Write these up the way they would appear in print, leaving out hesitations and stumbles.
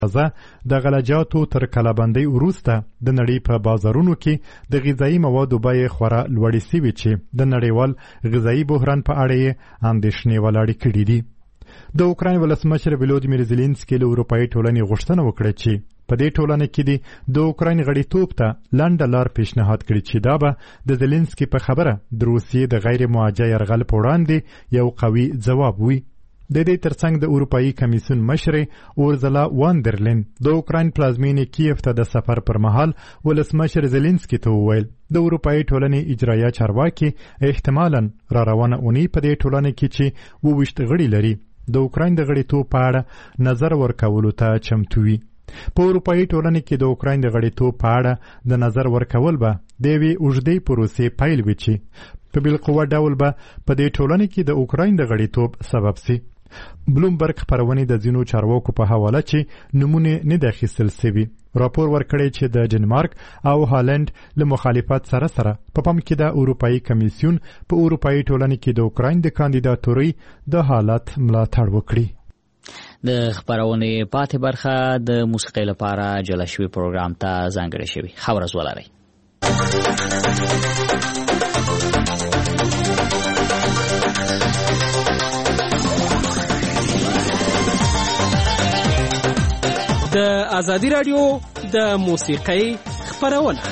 د غلجاتو تر کلابندۍ وروسته د نړۍ په بازارونو کې د غذایي موادو بیې خورا لوړې سوي چې د نړیوال غذایي بحران په اړه یې اندېښنې ولاړې کړي دي. د اوکراین ولسمشر ولودیمیر زيلنسکي له اروپایي ټولنې غوښتنه وکړه چې په دې ټولنه کې د اوکراین غړیتوب ته لنډه لار پیشنهاد کړي چې دا به د زيلنسکي په خبره د روسیې د غیر موجه یرغل په وړاندې یو قوي ځواب وي. د دې ترڅنګ د اروپایي کمیسیون مشر اورزلا واندرلین د اوکراین پلازمینې کیف ته د سفر پر مهال ولسمشر زيلنسکي ته وویل د اروپایي ټولنې اجرایه چارواکي احتمالاً را روانه اونۍ په دې ټولنه کې چې 22 غړي لري د اوکراین د غړیتوب په اړه نظر ورکولو ته چمتو وي. په اروپایي ټولنې کې د اوکراین د غړیتوب په اړه د نظر ورکول به د یوې اوږدې پروسې پیل وي چې په بالقوه ډول به په دې ټولنې کې د اوکراین د غړیتوب سبب سي. بلومبرګ خپرونې د ځینو چارواکو په حواله چې نمونه نه د اخیستل سوي راپور ورکړی چې د ډنمارک او هالند له مخالفت سره په پام کې د اروپایي کمیسیون په اروپایي ټولنې کې د اوکراین د کاندیداتورۍ د حالت ملاتړ وکړي. د خبرونې پاتې برخه د موسیقۍ لپاره جلا شوی پروګرام ته ځانګړې شوی. خبر از ولرئ. د ازادي رادیو د موسیقۍ خبرونه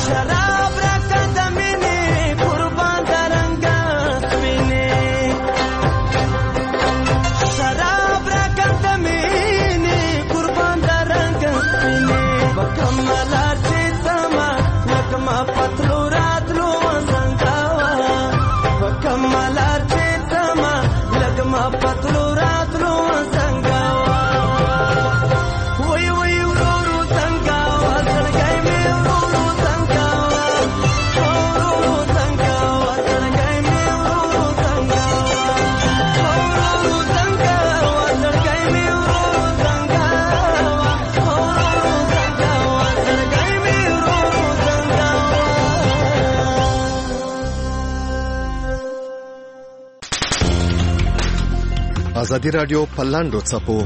ازادي رادیو په لاندو څپو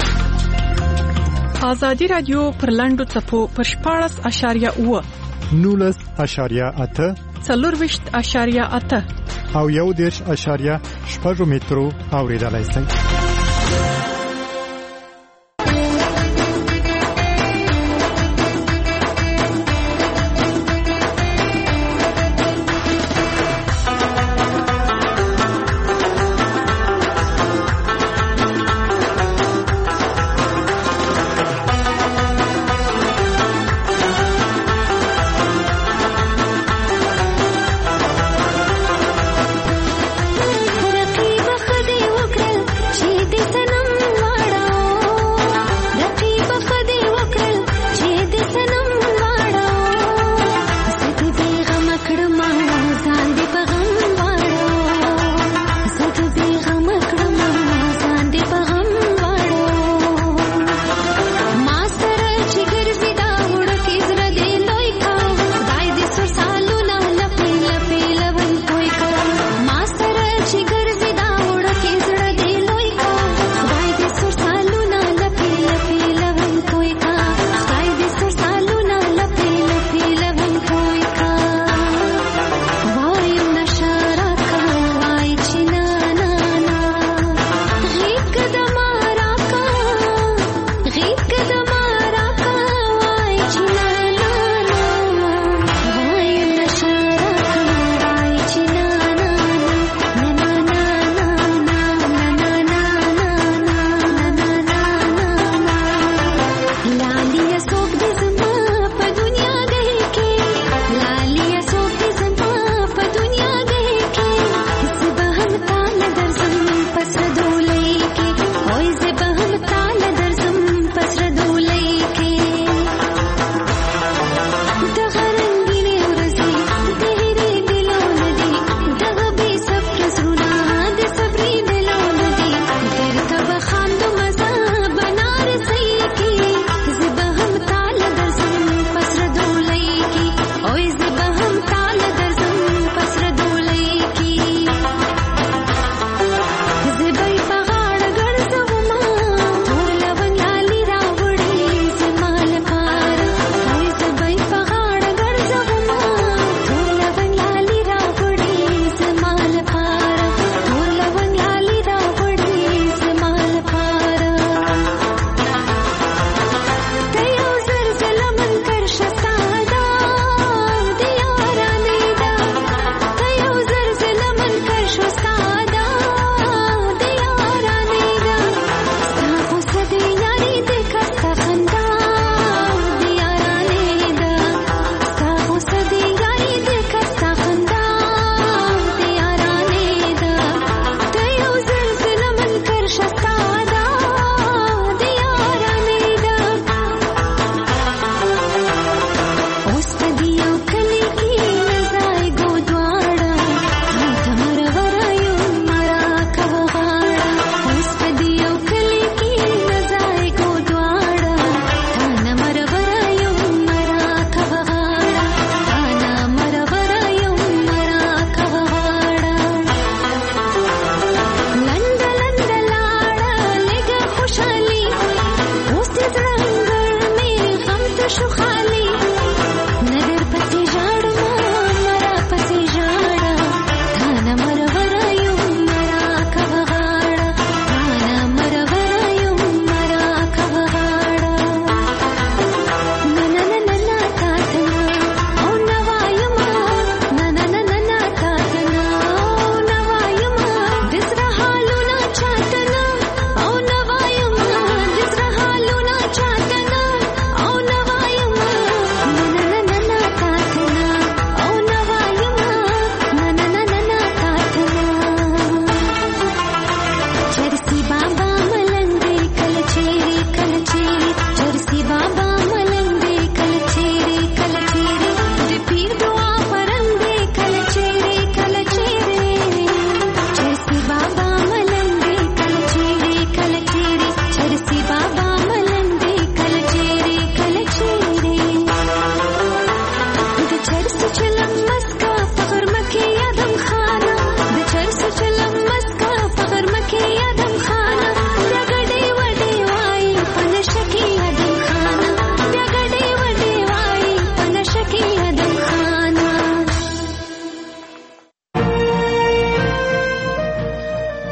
ازادي رادیو پر لاندو څپو پر 14.8 19.8 24.8 او 1.6 مترو اوریدلای شئ. رقیب خدای وکړ چې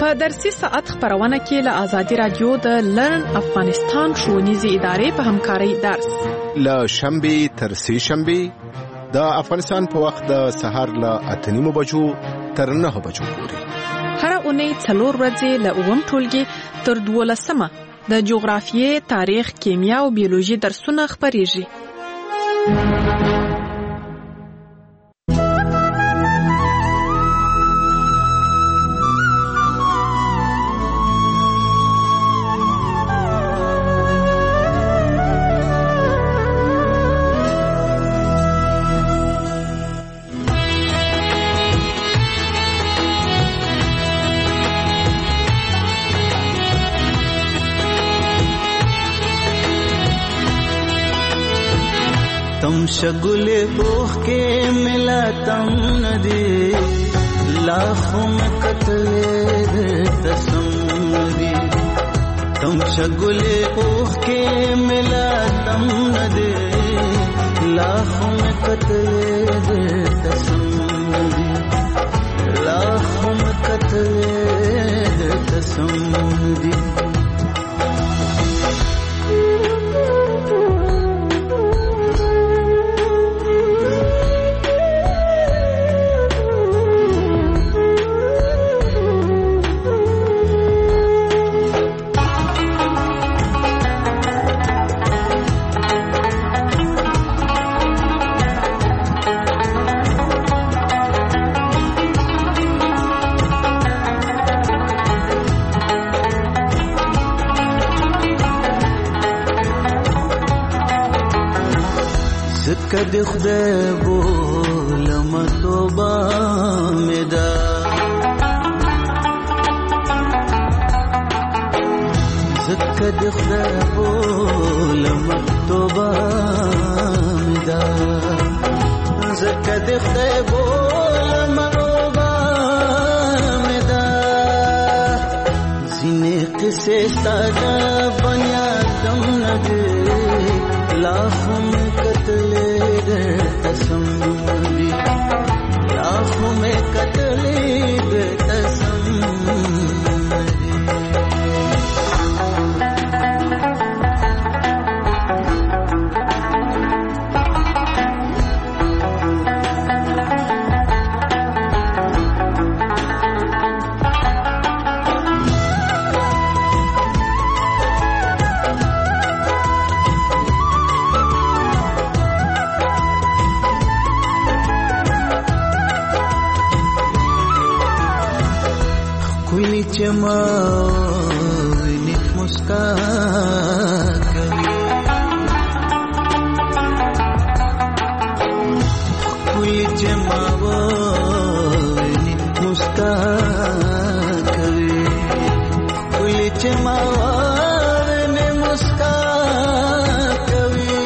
په درسي ساعت خبرونه کې له آزادي رادیو د لرن افغانستان ښوونیزې ادارې په همکارۍ درس له شنبې تر سې شنبې د افغانستان په وخت د سهار له 8:30 بجو تر 9 بجو پورې. هر اونۍ 4 ورځې له 9 ټولګي تر 12 د جغرافیې، تاریخ، کیمیا او بیولوژي درسونه خبرېږي. तुम शगुले बोह के मिला तम नदी लाखों में कतले तसम्मदी. तुम शगुले बोह के मिला तम नदी लाखों में कतले तसम्मदी. लाखों में कतले तसम्मदी. کدی خدای بولم توبه مدا زکدی خدای بولم توبه مدا زکدی خدای بولم توبه مدا زینه قصه ساده بنیادم نده लाखों में कतले तसम्मदी. लाखों में कतले तसम्मदी. जमावनी मुस्कान कभी कोई जमावनी मुस्कान कभी कोई जमावनी मुस्कान कभी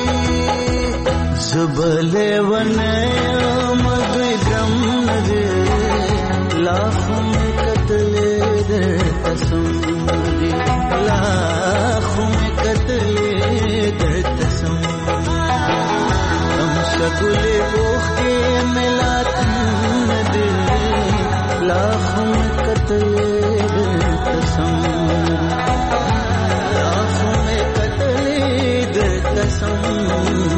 जुबले वने मगरम नदे लाखों में कतले तसम्मदी. लाखों में कतले तसम्मदी. तुम शगुले बोह के मिला नदी लाखों में कतले तसम्मदी. लाखों में कतले तसम्मदी.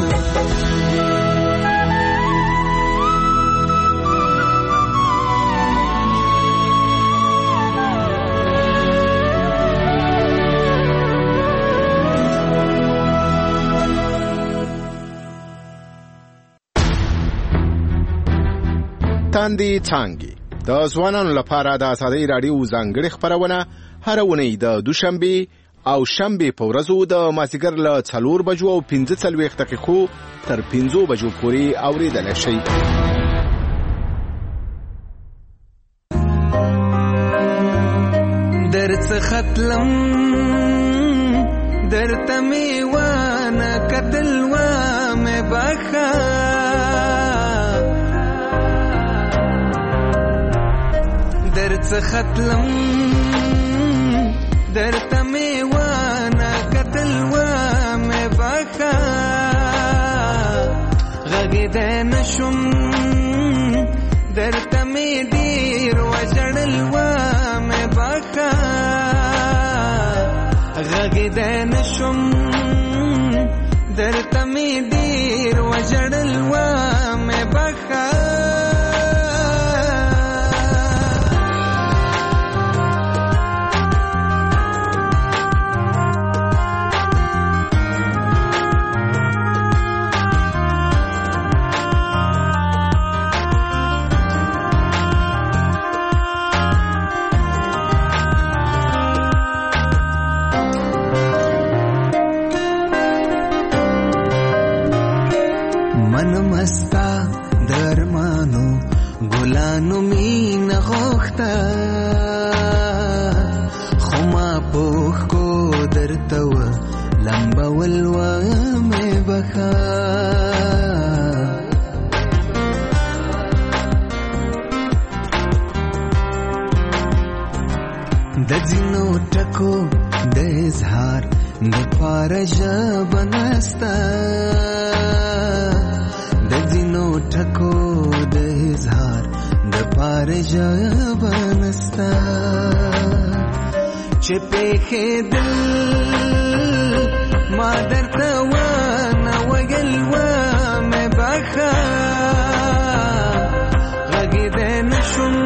تاندې څانګې د ځوانانو لپاره د آزادۍ راډیو ځانګړې خبرونه هر اونۍ د دوشنبه او شنبه په ورځو د مازیګر له 4 بجو او 15 دقیقو تر 15 بجو پورې اوریدل شي. درڅ ختلم درته میوانه قتل و مې بخا درڅ ختلم درته میوانه قتل و مې بخا غږ نشم درته می دیر وجړل و مې بخا ستانو مینه غوښته خو ما پوښ کو درته و لمبول ومې بخا د ځینو ټکو د اظهار د پاره ژبه نسته د ځینو ټکو د اظهار د پاره ژبه نسته چې پېښېدل ما درته ونه ویل ومې بخا غږېدی نه شوم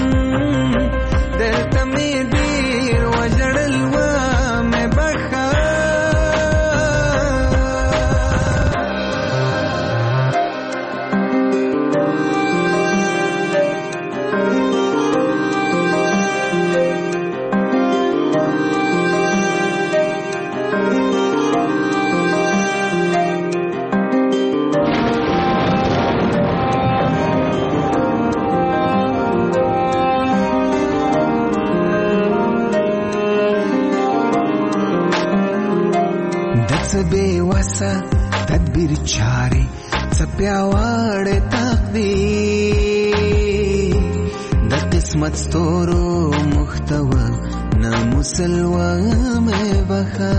درته مې ډېر وژړل ومې بخا بے وسه تدبیر چارې څه پیاوړې تقدیر د قسمت ستورو محتوه نه مسلوه مې بخا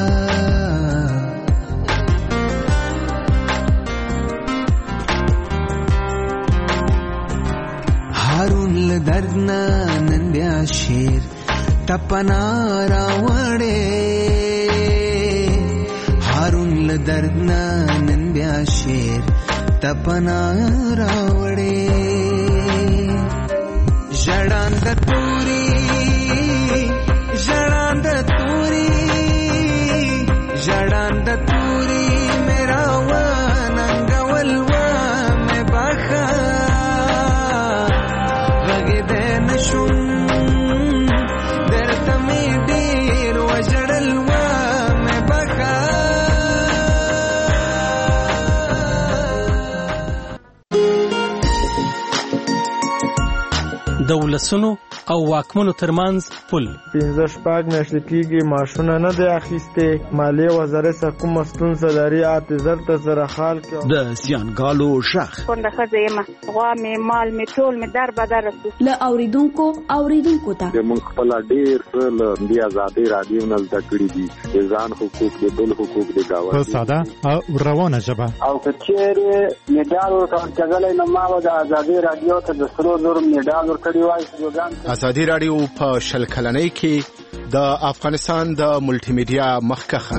هارون له درد نه نن بیا شیر ټپنا راوړې هارون له درد نه نن بیا شیر تپنا راوړې ژړاند توري ژړاند توري ژړاند توري میرا وننګول ومې بخا غږېدی نه شوم درته مې ډېر وژړل ومې بخا د ولسونو او واکمنو ترمنځ پل 15 میاشتې کېږي معاشونه نه دی اخیستې مالیې وزارت څخه کومه ستونزه لري اعتذار ته سره حال کړي د زیانګالو شخ کونډه ښځه یم غوا مې مال مې ټول مې در بدر رسو له اوریدونکو ته موږ خپل ډېر څه له دې ازادۍ رادیو نه زده کړي دي د ځان حقوق د بل حقوق د ګاونډي په ساده او روانه ژبه او که چېرې میډال ورکړلی نو ما به د ازادۍ رادیو ته د سرو زرو میډال ورکړی وای. ازادي رادیو په 20 کلنۍ کې د افغانستان د ملټي میډیا مخکخه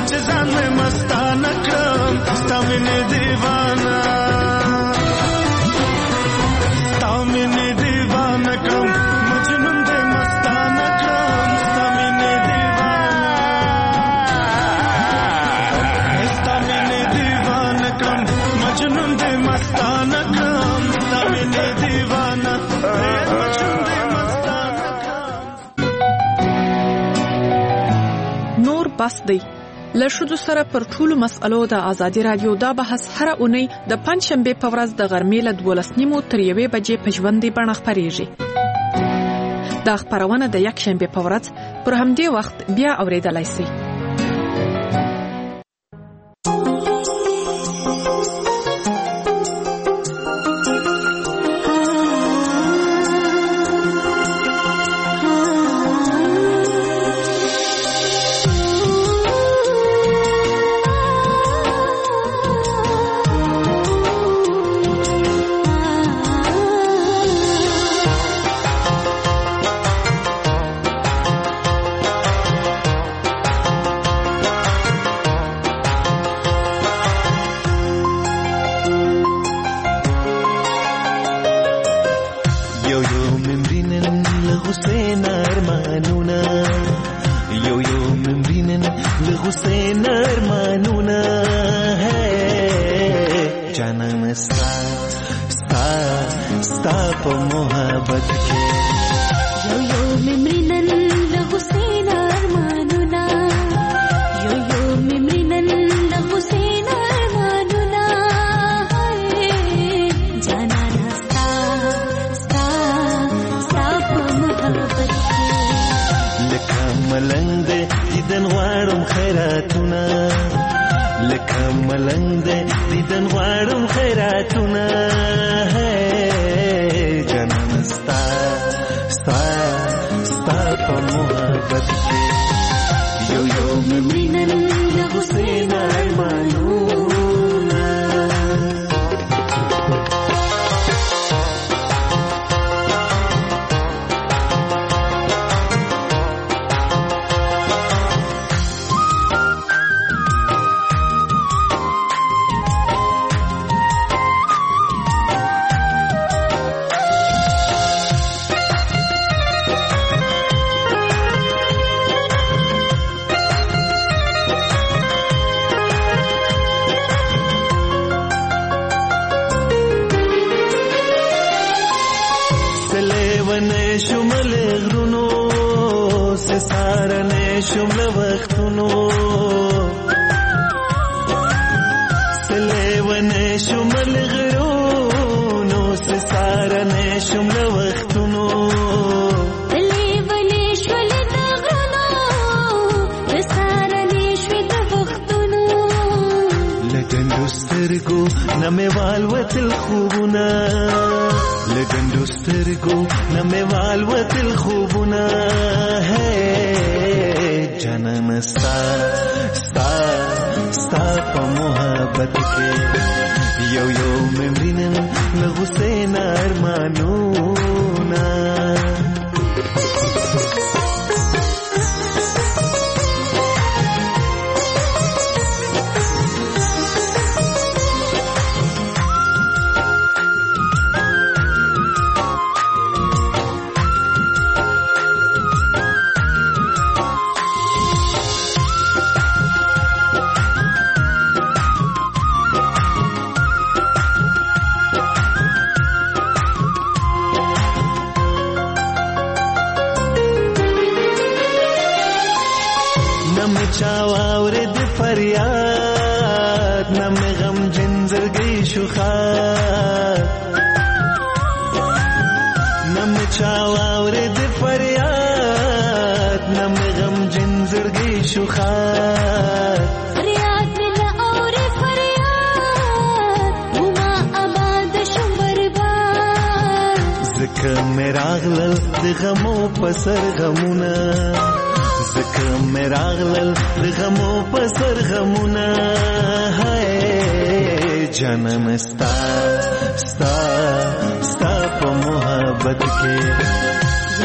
چې ځان مې مستانه کړم ستا مینې دیوانه ستا مینې دیوانه کړم مجنون دې مستانه کړم ستا مینې دیوانه ستا مینې دیوانه کړم مجنون دې مستانه کړم ستا مینې دیوانه مجنون دې مستانه کړم. نور بس دی له ښځو سره پر ټولو مسألو د ازادي رادیو دا بحث هره اونۍ د پنجشنبې په ورځ د غرمې له 12:30 تر 1 بجې په ژوندۍ بڼه خپریږي. دا خپرونه د یکشنبې په ورځ پر همدې وخت بیا اوریدلای شئ.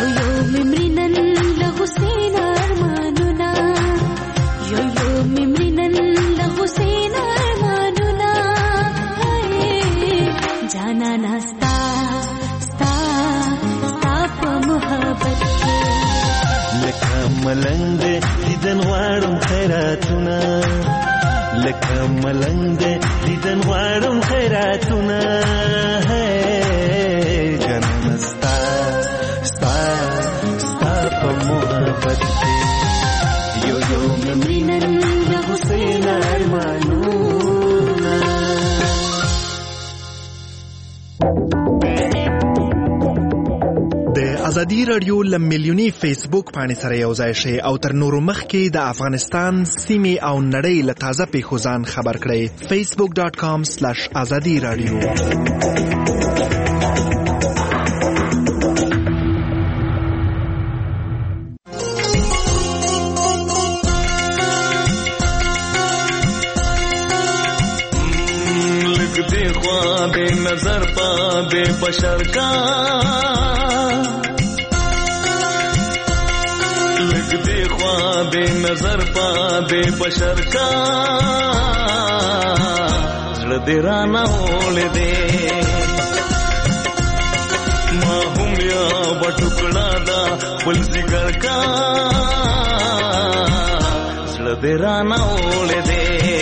Memory ملنګ دې دیدن غواړم خیراتونه لکه ملنګ دې دیدن غواړم خیراتونه جنم ستا ستا ستا په محبت کې یو یو مینن د حسین ارمانونه د ازادي رادیو لمیلیونی فیسبوک باندې سره یو ځای شي او تر نورو مخکې د افغانستان سیمې او نړۍ له تازه پیښو ځان خبر کړئ facebook.com/azadi radio बे नजर पा बे बशर का लग दे ख्वाब नजर पा बे बशर का जड़ दे राना होले दे माहूम या बटुकड़ा दा पुल जिगर का जड़ दे राना होले दे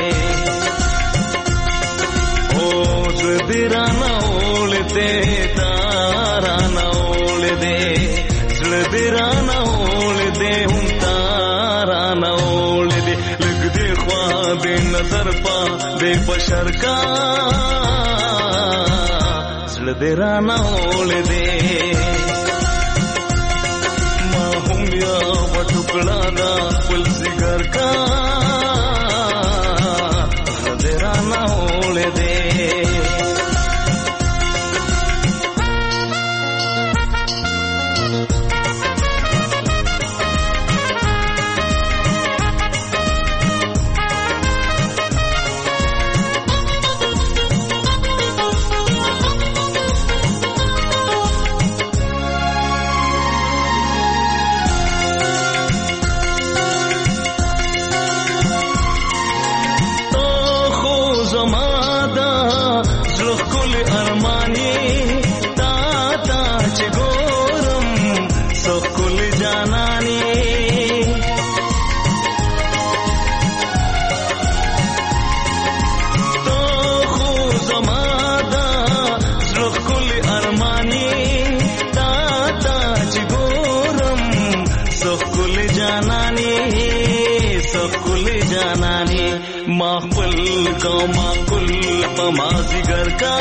तेरा नौल दे तारा नौल दे तेरा नौल दे हम तारा नौल दे लग दे ख्वाब नजर पा बे बशर का तेरा नौल दे माहूम या बटुकड़ा दा पुल जिगर का तेरा नौल दे माकुल को माकुल पमाजिगर का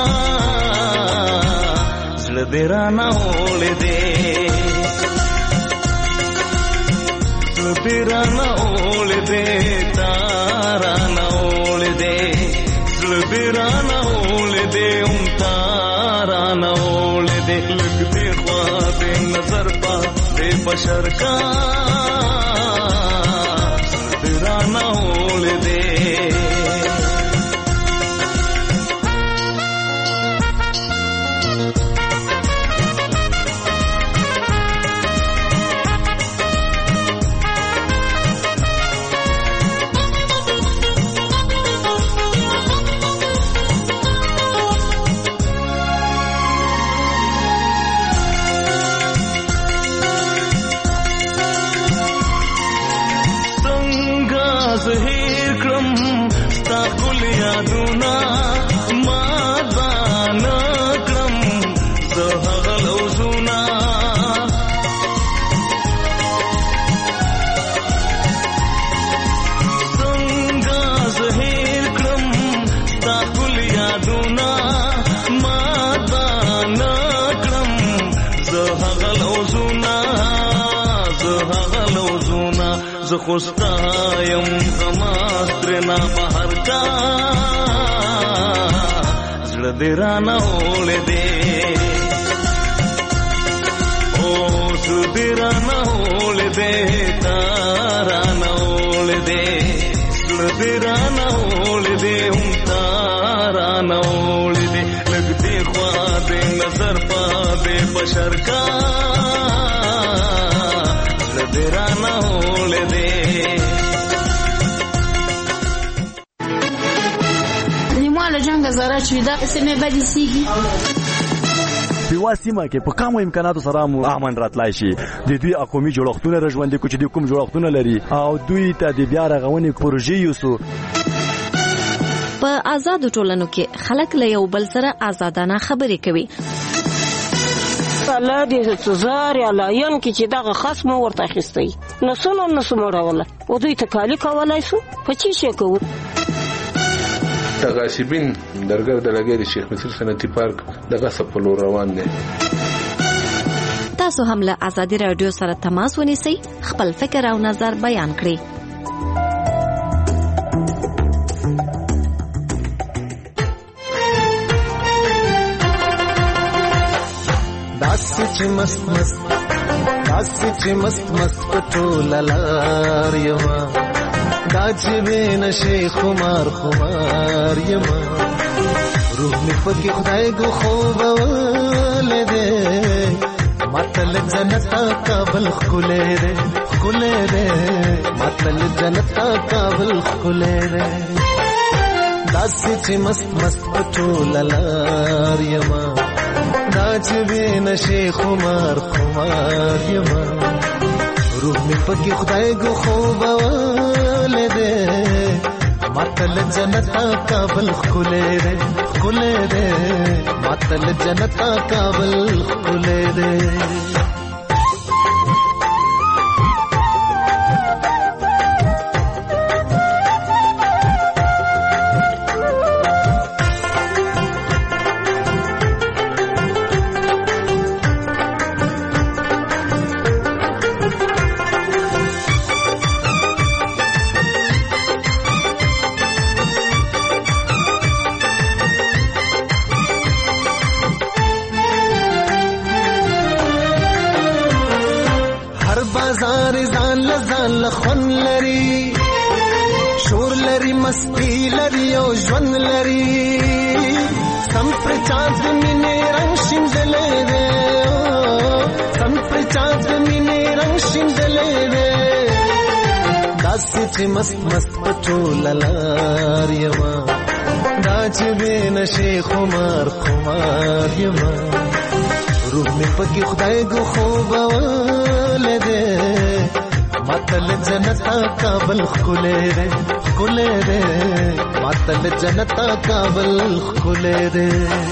जलदेरा न होले दे जलदेरा न होले दे तारा न होले दे जलदेरा न होले दे तारा न होले दे लगते ख्वाब नजर पा दे बशर का जलदेरा न होले दे खुस्तायम समास्त्रना बाहर का जलदेरा न होले दे ओ सुदेरा न होले दे तारा न होले दे जलदेरा न होले दे हम तारा न होले दे लगते ख्वाब नजर पा बे बशर का जलदेरा न होले दे le janga zara chuda seme badisigi سیوا سیمه کې په کومو امکاناتو سره مو امن راتلای شي. د دوی قومي جوړښتونه رژوندې کو چې د کوم جوړښتونه لري او دوی ته د بیا رغونې پروژې یوسو. په آزاد ټولنو کې خلک له یو بل سره آزادانه خبرې کوي. الله دې سزار یا لاین کې چې دغه خصم ورته اخیستی نسونه نسموړوله او دوی ته کالی کولای شو په چی شي کوو. تغاسبین درګر د لګیری شیخ مصر صنعتي پارک دغه سپلو روان دي. تاسو هم له آزادي رادیو سره تماس ونیسئ، خپل فکر او نظر بیان کړئ. داسې چې مست مست پټول لار یما دا چې بین شي خمار خمار یما روح می پکې خدای کو خوب ولده ماتل جنت قابل خله ده خله ده ماتل جنت قابل خله ده داسې چې مست مست پټول لار یما دا چې بین شي خمار خمار یما روح می پکې خدای کو خوب ولده ماتل جنت قابل خله ده خله ده ماتل جنت قابل خله ده. لخون لري شور لري مستی لري او ژوند لري سم پر چاند مینې رنگ شیندلې ده سم پر چاند مینې رنگ شیندلې ده داسې چې مست مست پټول لار یما دا چې بین شي خمار خمار یما روح می پکې خدای کو خوب ولده ماتل جنت قابل خله ده خله ده ماتل جنت قابل خله ده.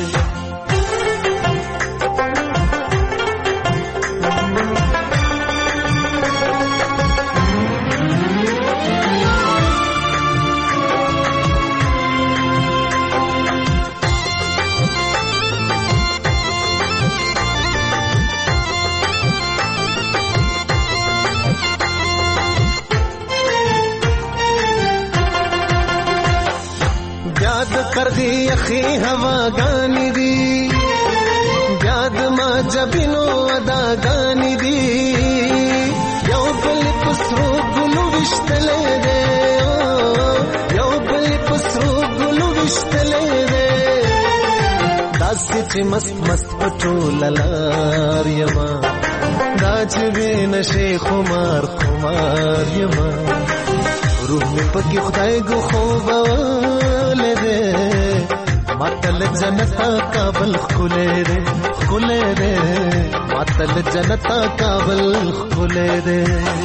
کردی اخی هوا گانی دی یاد ما جبینو ادا گانی دی یو بل پسرو گلو وشتلے دے یو بل پسرو گلو وشتلے دے داسی چی مست مست پټول لار یما دا چې بین شي خمار خمار یما روح می پکې خدای کو خوب ولده ماتل جنت قابل خله ده خله ده ماتل جنت قابل خله ده.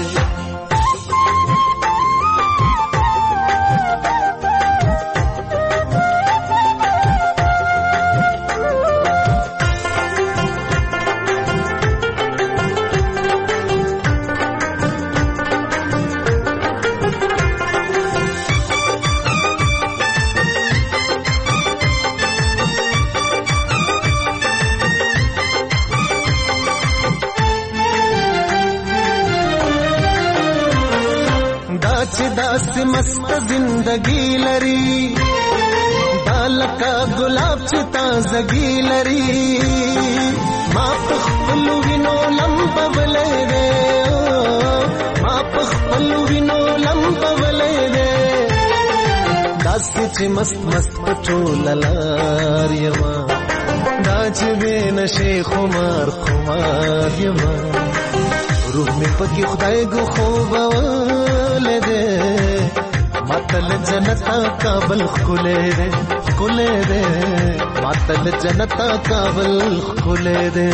داسې مست زندگی لري دالکا گلاب چې تازگی لري ما په خپل وینو لمبولې ده ما په خپل وینو لمبولې ده داسې چې مست مست پټول لار یما دا چې بین شي خمار خمار یما روح می پکې خدای کو خوب ولده ماتل جنتا کابل خولې دې خولې دې ماتل جنتا کابل خولې دې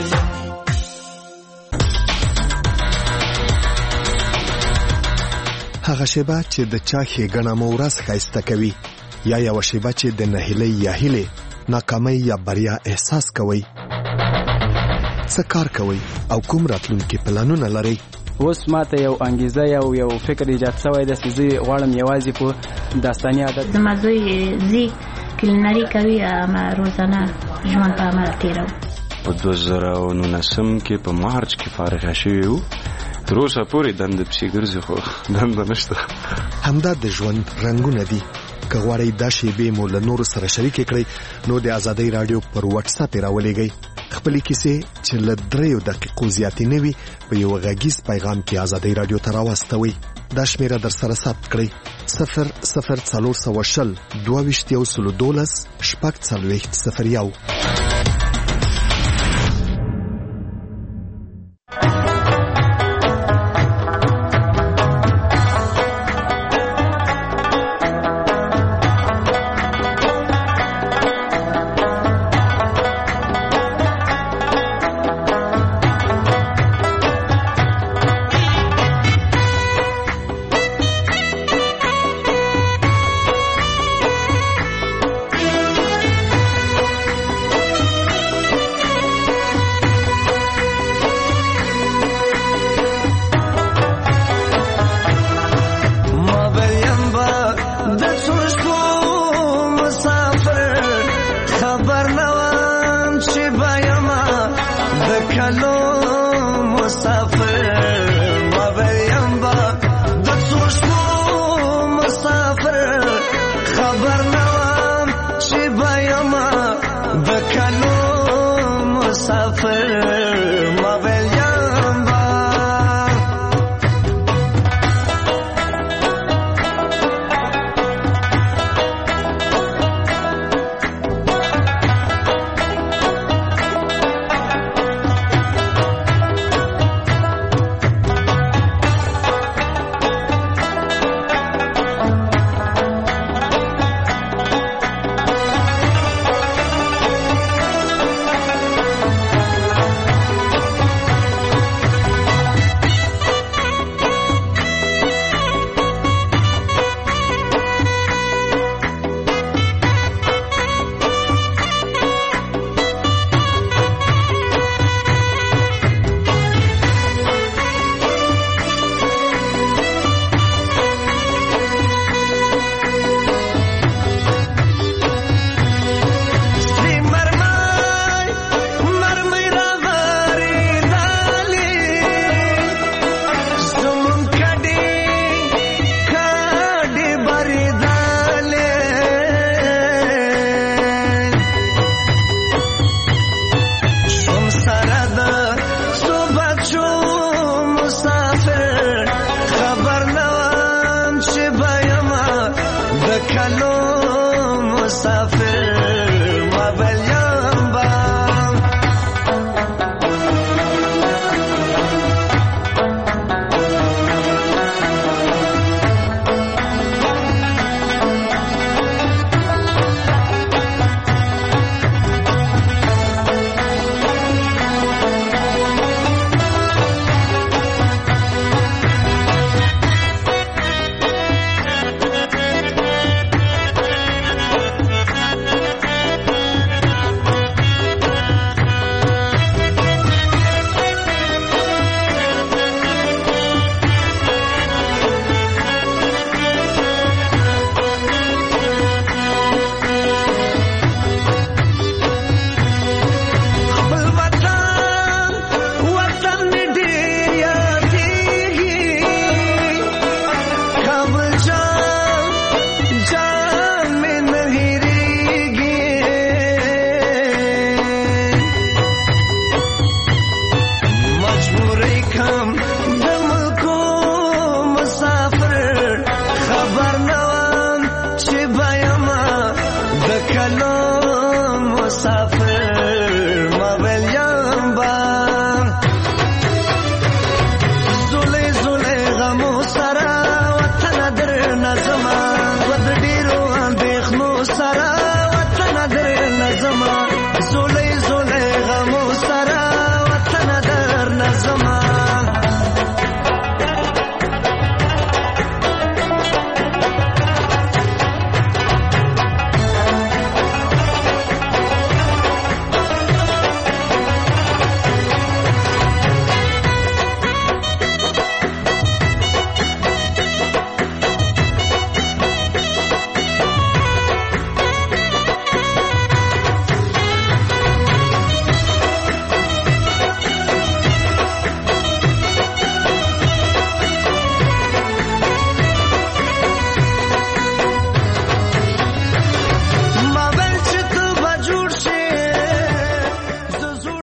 هغه شیبه چې د چا ښېګڼه مو ورځ ښایسته کوي یا یوه شیبه چې د نهیلۍ یا هیلې ناکامۍ یا بریا احساس کوئ څه کار کوئ او کوم راتلونکي پلانونه لرئ اوس ماته یو انګیزه یو فکر ایجاد شوی دی چې زه غواړم یوازې په داستاني عادت زما زوی زی کلینري کوي اما روزانه ژوند په عمل تېروم په 2019 کې په مارچ کې فارغه شوی وو تر اوسه پورې دنده پسې ګرځي خو دنده نشته همدا د ژوند رنګونه دي که غواړئ دا شیبې مو له نورو سره شریکې کړئ نو د ازادۍ راډیو پر واتساپ یې راولېږئ خپلې کیسې چې له 3 دقیقو زیاتې نه وي په یو غږیز پیغام کې ازادۍ راډیو ته راواستوئ دا شمیره در سره ثبت کړئ 00420 22 شپږ 4001 کلو مسافر